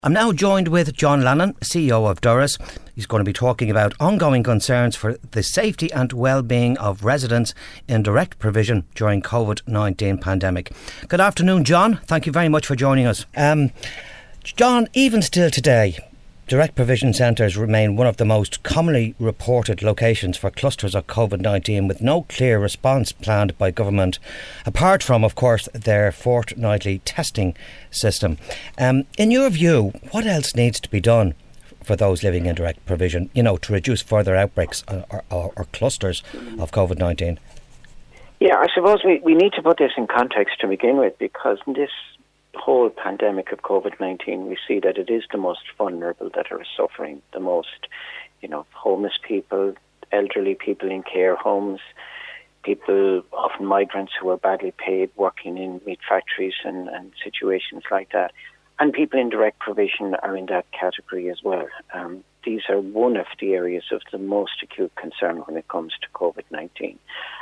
I'm now joined with John Lannon, CEO of Doras. He's going to be talking about ongoing concerns for the safety and well-being of residents in direct provision during COVID-19 pandemic. Good afternoon, John. Thank you very much for joining us. John, even still today, direct provision centres remain one of the most commonly reported locations for clusters of COVID-19, with no clear response planned by government, apart from, of course, their fortnightly testing system. In your view, what else needs to be done for those living in direct provision, to reduce further outbreaks or clusters of COVID-19? Yeah, I suppose we need to put this in context to begin with, because in this whole pandemic of COVID-19, we see that it is the most vulnerable that are suffering the most. Homeless people, elderly people in care homes, people, often migrants who are badly paid, working in meat factories and situations like that. And people in direct provision are in that category as well. These are one of the areas of the most acute concern when it comes to COVID-19.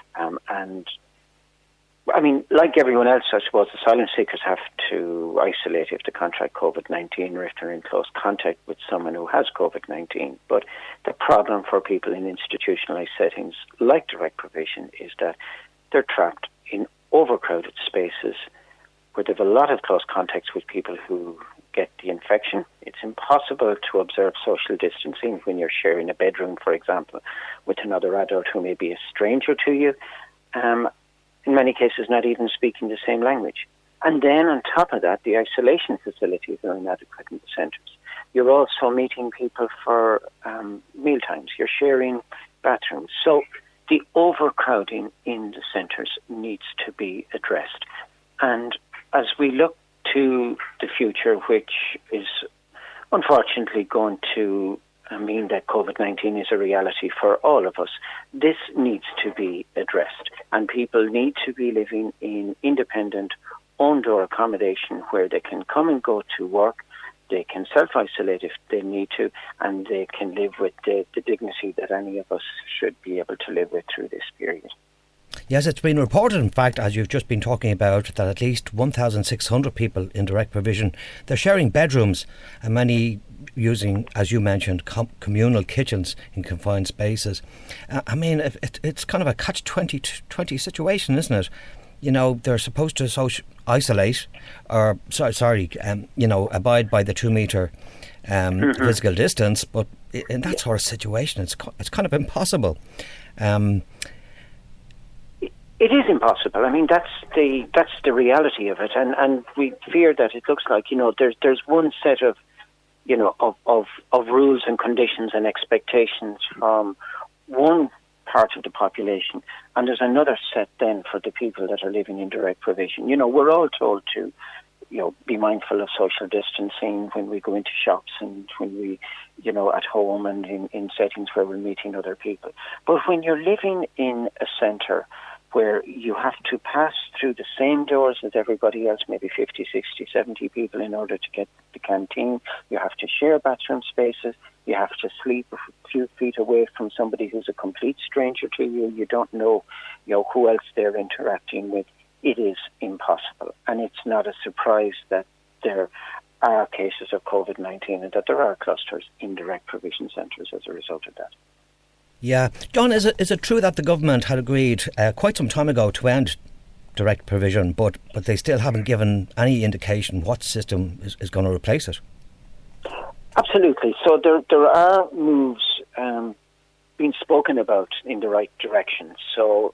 Like everyone else, I suppose asylum seekers have to isolate if they contract COVID-19 or if they're in close contact with someone who has COVID-19. But the problem for people in institutionalized settings like direct provision is that they're trapped in overcrowded spaces where they have a lot of close contacts with people who get the infection. It's impossible to observe social distancing when you're sharing a bedroom, for example, with another adult who may be a stranger to you. In many cases, not even speaking the same language. And then on top of that, the isolation facilities are inadequate in the centres. You're also meeting people for mealtimes. You're sharing bathrooms. So the overcrowding in the centres needs to be addressed. And as we look to the future, which is unfortunately going to mean that COVID-19 is a reality for all of us, this needs to be addressed. And people need to be living in independent, own-door accommodation where they can come and go to work, they can self-isolate if they need to, and they can live with the dignity that any of us should be able to live with through this period. Yes, it's been reported, in fact, as you've just been talking about, that at least 1,600 people in direct provision, they're sharing bedrooms, and many using, as you mentioned, communal kitchens in confined spaces. It's kind of a catch-20 situation, isn't it? They're supposed to isolate, or abide by the 2 metre physical distance, but in that sort of situation, it's kind of impossible. It is impossible. That's the reality of it, and we fear that it looks like there's one set of rules and conditions and expectations from one part of the population, and there's another set then for the people that are living in direct provision. We're all told to be mindful of social distancing when we go into shops and when we at home and in settings where we're meeting other people. But when you're living in a centre where you have to pass through the same doors as everybody else, maybe 50, 60, 70 people in order to get the canteen. You have to share bathroom spaces. You have to sleep a few feet away from somebody who's a complete stranger to you. You don't know, who else they're interacting with. It is impossible. And it's not a surprise that there are cases of COVID-19 and that there are clusters in direct provision centres as a result of that. Yeah. John, is it true that the government had agreed quite some time ago to end direct provision, but they still haven't given any indication what system is going to replace it? Absolutely. So there are moves being spoken about in the right direction. So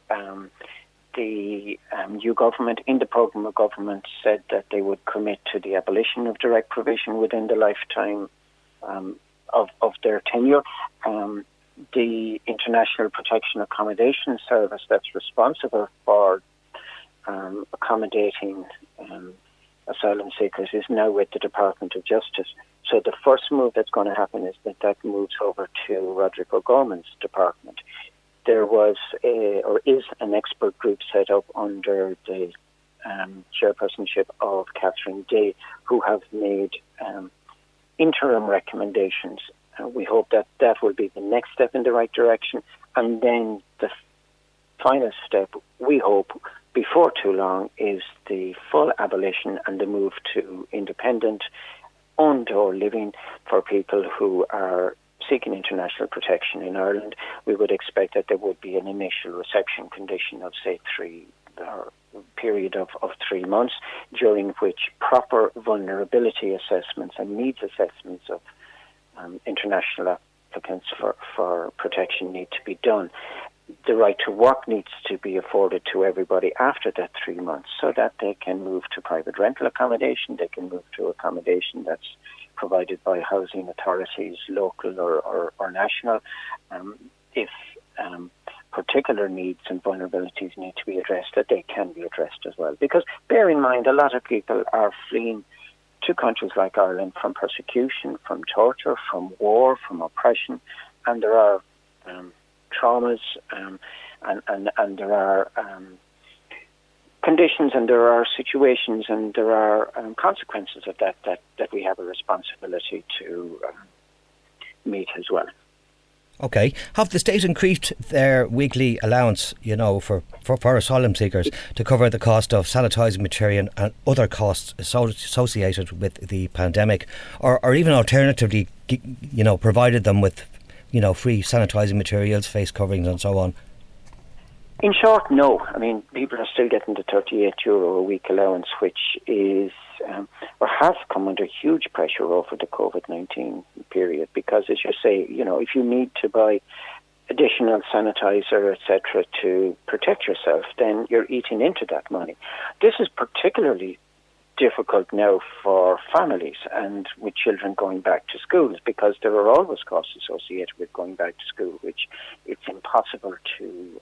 the new government, in the programme of government, said that they would commit to the abolition of direct provision within the lifetime of their tenure. The International Protection Accommodation Service that's responsible for accommodating asylum seekers is now with the Department of Justice. So the first move that's going to happen is that moves over to Roderick O'Gorman's department. There was is an expert group set up under the chairpersonship of Catherine Day, who have made interim recommendations. We hope that will be the next step in the right direction. And then the final step, we hope, before too long, is the full abolition and the move to independent undoor living for people who are seeking international protection in Ireland. We would expect that there would be an initial reception condition of, say, period of 3 months, during which proper vulnerability assessments and needs assessments of international applicants for protection need to be done. The right to work needs to be afforded to everybody after that 3 months, so that they can move to private rental accommodation, they can move to accommodation that's provided by housing authorities, local or national. If particular needs and vulnerabilities need to be addressed, that they can be addressed as well. Because bear in mind, a lot of people are fleeing to countries like Ireland from persecution, from torture, from war, from oppression, and there are traumas and there are conditions and there are situations and there are consequences of that we have a responsibility to meet as well. Okay. Have the state increased their weekly allowance, for asylum seekers to cover the cost of sanitising material and other costs associated with the pandemic, or even alternatively, provided them with, free sanitising materials, face coverings and so on? In short, no. I mean, people are still getting the €38 a week allowance, which is or has come under huge pressure over the COVID-19 period, because, as you say, if you need to buy additional sanitizer, etc., to protect yourself, then you're eating into that money. This is particularly difficult now for families and with children going back to schools, because there are always costs associated with going back to school, which it's impossible to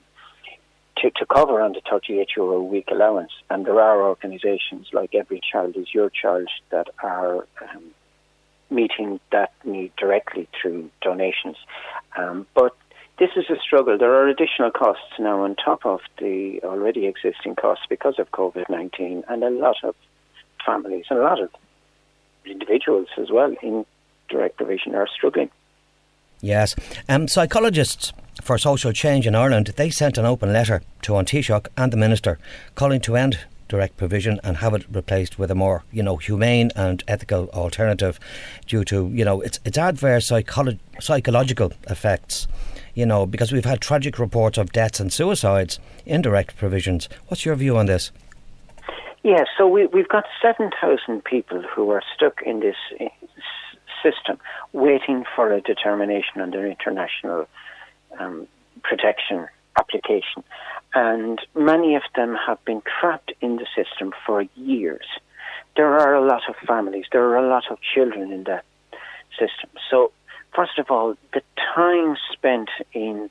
cover on the €38 a week allowance. And there are organisations like Every Child is Your Child that are meeting that need directly through donations. But this is a struggle. There are additional costs now on top of the already existing costs because of COVID-19, and a lot of families and a lot of individuals as well in direct provision are struggling. Yes. Psychologists for Social Change in Ireland, they sent an open letter to An Taoiseach and the Minister calling to end direct provision and have it replaced with a more, humane and ethical alternative due to, its adverse psychological effects, because we've had tragic reports of deaths and suicides in direct provisions. What's your view on this? Yeah, so we've got 7,000 people who are stuck in this system waiting for a determination on their international protection application, and many of them have been trapped in the system for years. There are a lot of families, there are a lot of children in that system. So first of all, the time spent in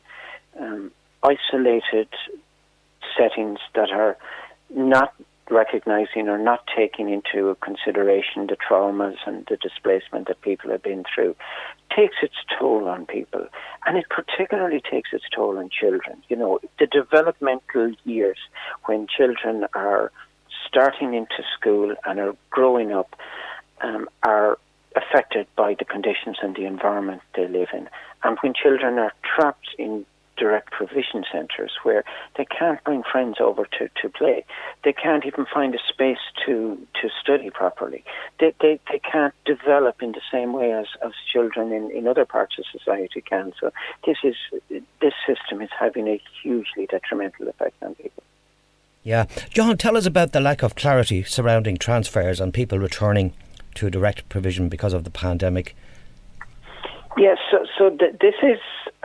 isolated settings that are not recognising or not taking into consideration the traumas and the displacement that people have been through takes its toll on people, and it particularly takes its toll on children. The developmental years when children are starting into school and are growing up are affected by the conditions and the environment they live in. And when children are trapped in direct provision centres where they can't bring friends over to play, they can't even find a space to study properly, they can't develop in the same way as children in other parts of society can. So this system is having a hugely detrimental effect on people. Yeah. John, tell us about the lack of clarity surrounding transfers and people returning to direct provision because of the pandemic. Yes, this is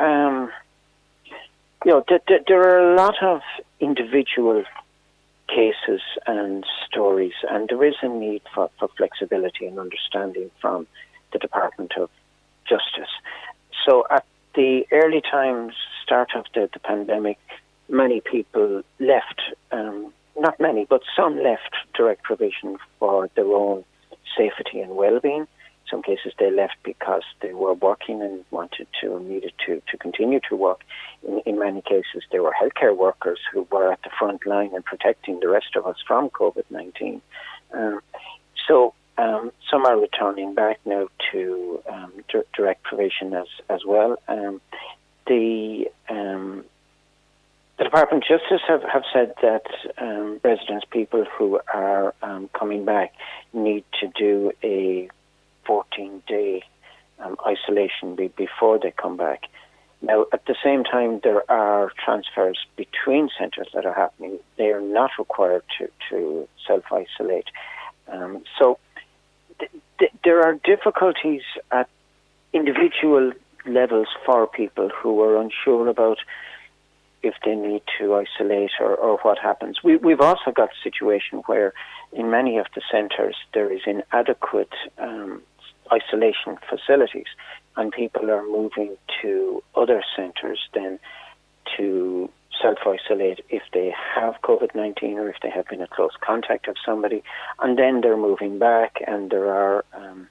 there are a lot of individual cases and stories, and there is a need for flexibility and understanding from the Department of Justice. So at the early times, start of the pandemic, many people left, not many, but some left direct provision for their own safety and well-being. In some cases they left because they were working and wanted to or needed to continue to work. In many cases they were healthcare workers who were at the front line and protecting the rest of us from COVID-19. So some are returning back now to direct provision as well. The Department of Justice have said that residents, people who are coming back, need to do a 14-day isolation before they come back. Now, at the same time, there are transfers between centres that are happening. They are not required to self-isolate. So there are difficulties at individual levels for people who are unsure about if they need to isolate or what happens. We've also got a situation where in many of the centres there is inadequate isolation facilities, and people are moving to other centres then to self-isolate if they have COVID-19 or if they have been in close contact of somebody, and then they're moving back, and there are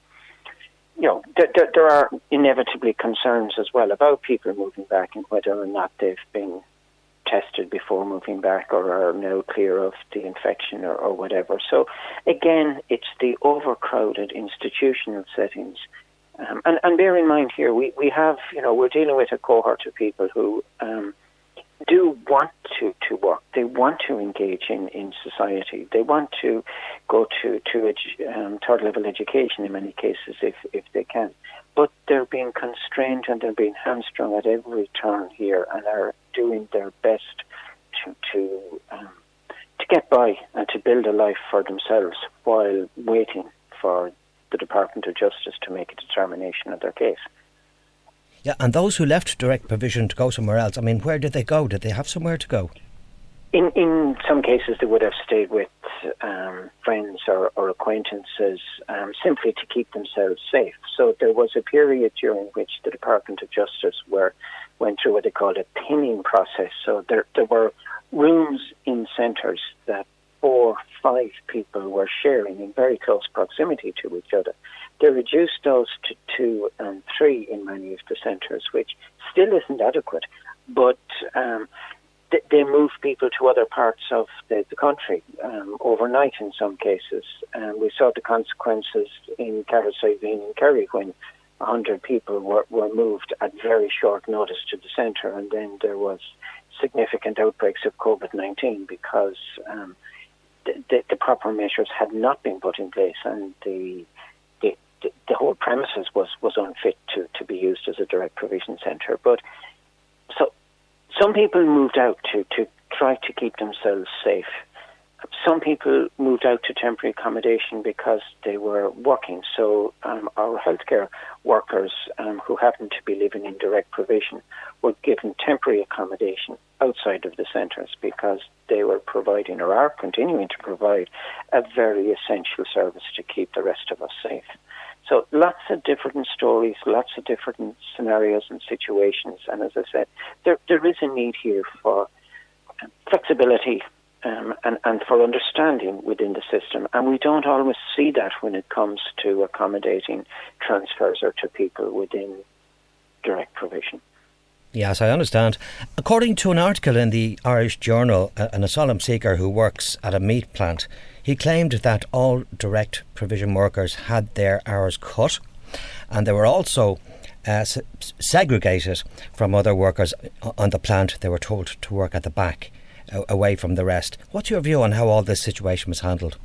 there are inevitably concerns as well about people moving back and whether or not they've been tested before moving back or are now clear of the infection or whatever. So again, it's the overcrowded institutional settings. And bear in mind here, we have, we're dealing with a cohort of people who do want to work. They want to engage in society. They want to go to third level education in many cases if they can. But they're being constrained and they're being hamstrung at every turn here and are doing their best to get by and to build a life for themselves while waiting for the Department of Justice to make a determination of their case. Yeah, and those who left direct provision to go somewhere else, I mean, where did they go? Did they have somewhere to go? In some cases, they would have stayed with friends or acquaintances simply to keep themselves safe. So there was a period during which the Department of Justice went through what they called a pinning process. So there were rooms in centres that 4 or 5 people were sharing in very close proximity to each other. They reduced those to 2 and 3 in many of the centres, which still isn't adequate, but they moved people to other parts of the country overnight in some cases. We saw the consequences in Carrick-Siveen in Kerry when 100 people were moved at very short notice to the centre, and then there was significant outbreaks of COVID-19 because the proper measures had not been put in place, and the whole premises was unfit to be used as a direct provision centre. But so some people moved out to try to keep themselves safe. Some people moved out to temporary accommodation because they were working. So our healthcare workers who happened to be living in direct provision were given temporary accommodation outside of the centres because they were providing or are continuing to provide a very essential service to keep the rest of us safe. So lots of different stories, lots of different scenarios and situations. And as I said, there is a need here for flexibility and for understanding within the system. And we don't always see that when it comes to accommodating transfers or to people within direct provision. Yes, I understand. According to an article in the Irish Journal, an asylum seeker who works at a meat plant, he claimed that all direct provision workers had their hours cut and they were also segregated from other workers on the plant. They were told to work at the back, away from the rest. What's your view on how all this situation was handled?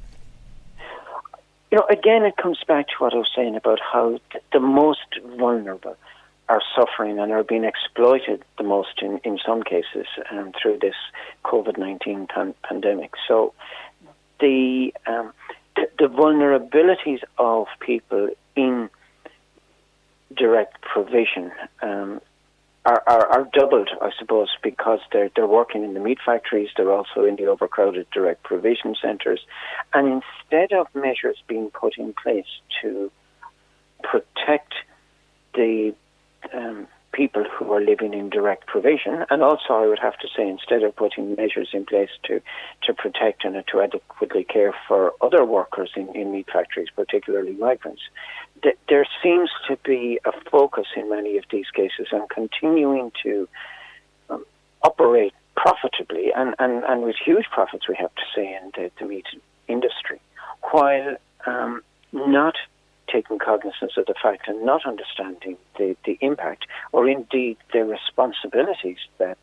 Again, it comes back to what I was saying about how the most vulnerable are suffering and are being exploited the most in some cases through this COVID-19 pandemic. So the vulnerabilities of people in direct provision are doubled, I suppose, because they're working in the meat factories, they're also in the overcrowded direct provision centres, and instead of measures being put in place to protect the people who are living in direct provision, and also I would have to say instead of putting measures in place to protect and to adequately care for other workers in meat factories, particularly migrants, there seems to be a focus in many of these cases on continuing to operate profitably and with huge profits, we have to say, in the meat industry, while not taking cognizance of the fact and not understanding the impact or indeed the responsibilities that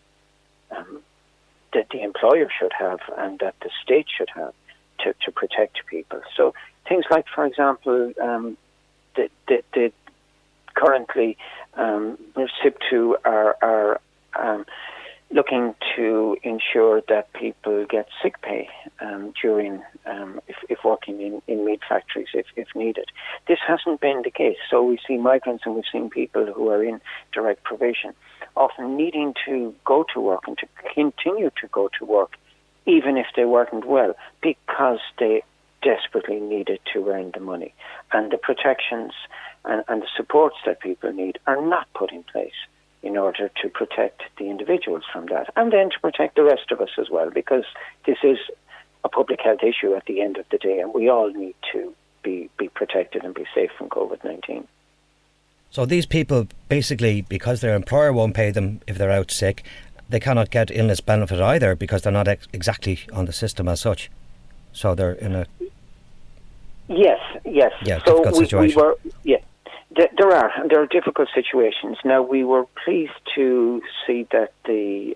the employer should have and that the state should have to protect people. So things like, for example, the currently SIP2 are looking to ensure that people get sick pay during, if working in meat factories, if needed. This hasn't been the case. So we see migrants and we've seen people who are in direct provision often needing to go to work and to continue to go to work even if they weren't well, because they desperately needed to earn the money. And the protections and the supports that people need are not put in place in order to protect the individuals from that, and then to protect the rest of us as well, because this is a public health issue at the end of the day, and we all need to be protected and be safe from COVID-19. So these people, basically, because their employer won't pay them if they're out sick, they cannot get illness benefit either because they're not exactly on the system as such. So they're in a... Yes. Yeah, so difficult situation. There are difficult situations. Now, we were pleased to see that the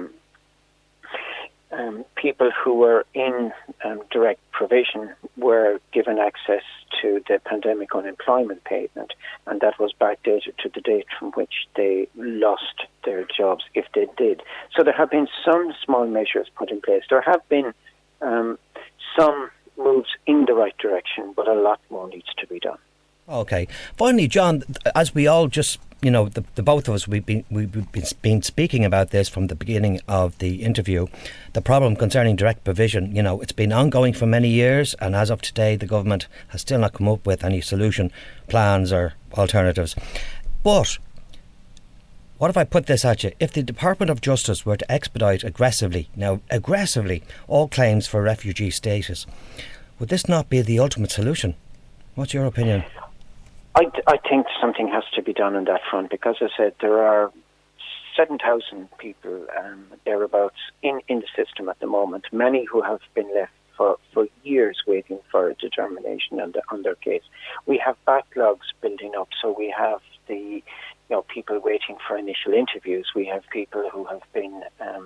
people who were in direct provision were given access to the pandemic unemployment payment, and that was backdated to the date from which they lost their jobs, if they did. So there have been some small measures put in place. There have been some moves in the right direction, but a lot more needs to be done. Okay. Finally, John, as we all just, the both of us, we've been speaking about this from the beginning of the interview, the problem concerning direct provision, it's been ongoing for many years, and as of today, the government has still not come up with any solution, plans or alternatives. But what if I put this at you? If the Department of Justice were to expedite aggressively, all claims for refugee status, would this not be the ultimate solution? What's your opinion? I think something has to be done on that front, because as I said, there are 7,000 people thereabouts in the system at the moment, many who have been left for years waiting for a determination on their case. We have backlogs building up, so we have the people waiting for initial interviews. We have people who have been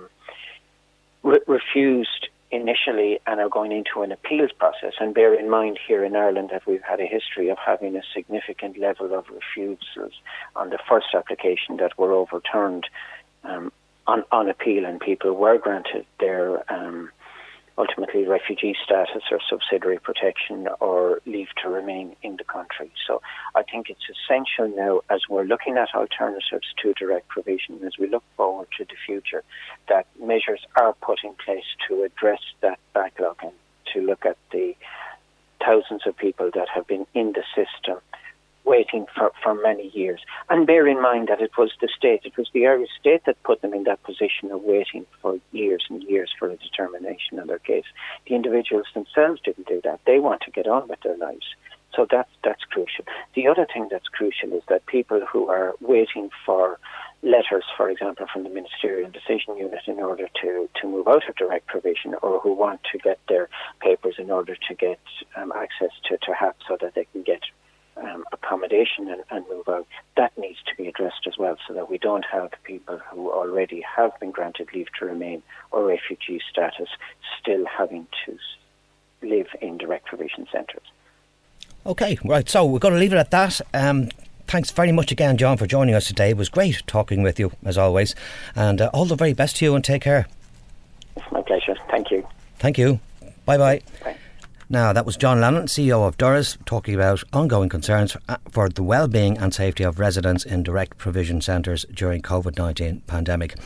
refused initially and are going into an appeals process. And bear in mind here in Ireland that we've had a history of having a significant level of refusals on the first application that were overturned on appeal, and people were granted their ultimately refugee status or subsidiary protection or leave to remain in the country. So I think it's essential now, as we're looking at alternatives to direct provision, as we look forward to the future, that measures are put in place to address that backlog and to look at the thousands of people that have been in the system waiting for many years. And bear in mind that it was the Irish state that put them in that position of waiting for years and years for a determination on their case. The individuals themselves didn't do that. They want to get on with their lives. So that's crucial. The other thing that's crucial is that people who are waiting for letters, for example, from the Ministerial Decision Unit in order to move out of direct provision, or who want to get their papers in order to get access to HAP so that they can get accommodation and move out, that needs to be addressed as well, so that we don't have people who already have been granted leave to remain or refugee status still having to live in direct provision centres. Okay, right, so we're going to leave it at that. Thanks very much again, John, for joining us today. It was great talking with you, as always, and all the very best to you, and take care. It's my pleasure. Thank you. Thank you. Bye-bye. Bye. Now, that was John Lannon, CEO of Doras, talking about ongoing concerns for the well-being and safety of residents in direct provision centres during COVID-19 pandemic.